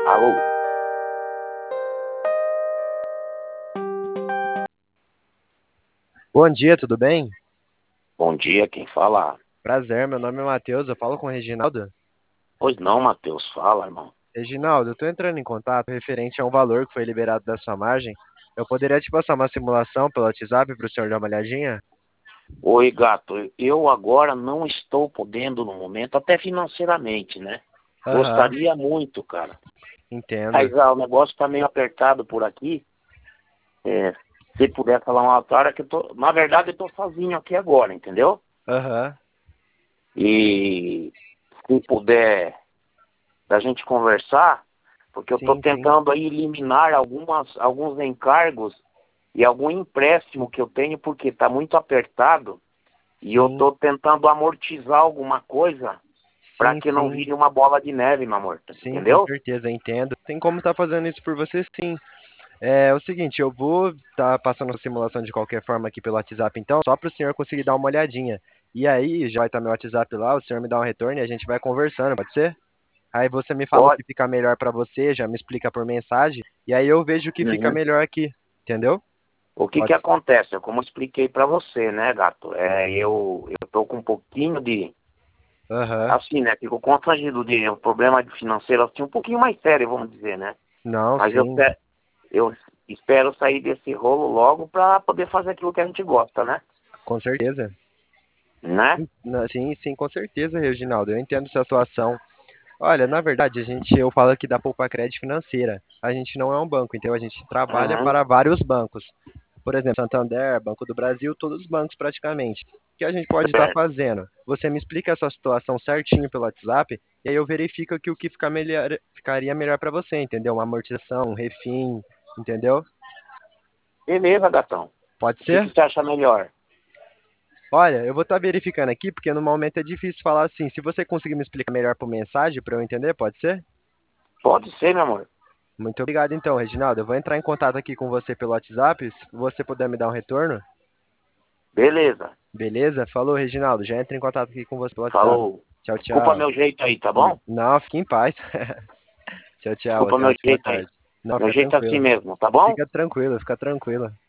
Alô, Bom dia, tudo bem? bom dia, quem fala? Prazer, meu nome é Matheus, eu falo com o Reginaldo. Pois não, Matheus, fala, irmão. Reginaldo, eu estou entrando em contato referente a um valor que foi liberado da sua margem. Eu poderia te passar uma simulação pelo WhatsApp para o senhor dar uma olhadinha? Oi, gato, eu agora não estou podendo no momento, até financeiramente, né? Aham, Gostaria muito, cara. entendo. Mas o negócio tá meio apertado por aqui. É, se puder falar uma outra hora que eu tô. Na verdade, eu tô sozinho aqui agora, entendeu? Aham, E se puder da gente conversar, porque eu tô sim, sim. tentando aí eliminar alguns encargos e algum empréstimo que eu tenho, porque tá muito apertado. E eu Sim, tô tentando amortizar alguma coisa para sim, que não sim. vire uma bola de neve, meu amor. Sim, com Entendeu? certeza, entendo. Tem como estar fazendo isso por você, sim. É o seguinte, eu vou estar passando a simulação de qualquer forma aqui pelo WhatsApp, então, só para o senhor conseguir dar uma olhadinha. E aí, já vai estar meu WhatsApp lá, o senhor me dá um retorno e a gente vai conversando, pode ser? Aí você me fala o Pode. que fica melhor pra você, já me explica por mensagem, e aí eu vejo o que fica Uhum. melhor aqui, entendeu? O que que Pode. acontece? Como eu expliquei para você, né, gato? Eu tô com um pouquinho de, Aham. assim, né? Fico constrangido de um problema financeiro assim, um pouquinho mais sério, vamos dizer, né? Não, Mas sim, eu espero sair desse rolo logo para poder fazer aquilo que a gente gosta, né? com certeza. Né? Sim, sim, com certeza, Reginaldo. Eu entendo sua situação. Olha, na verdade, eu falo aqui da Poupa Crédito Financeira. A gente não é um banco, então a gente trabalha Uhum. para vários bancos. Por exemplo, Santander, Banco do Brasil, todos os bancos praticamente. O que a gente pode estar Certo. fazendo? Você me explica a sua situação certinho pelo WhatsApp, e aí eu verifico que o que ficaria melhor para você, entendeu? Uma amortização, um refim, entendeu? Beleza, gatão. Pode O que ser? que você acha melhor? Olha, eu vou estar verificando aqui, porque no momento é difícil falar assim. Se você conseguir me explicar melhor por mensagem, para eu entender, pode ser? Pode ser, meu amor. Muito obrigado então, Reginaldo. Eu vou entrar em contato aqui com você pelo WhatsApp, se você puder me dar um retorno. Beleza. Beleza? Falou, Reginaldo. Já entro em contato aqui com você pelo WhatsApp. Falou. Tchau, Desculpa tchau. meu jeito aí, tá bom? Não, fique em paz. Tchau, tchau. Desculpa Até uma meu ótima jeito aí. tarde. Não, Meu fica jeito é assim tranquilo. mesmo, tá bom? Fica tranquilo, fica tranquilo.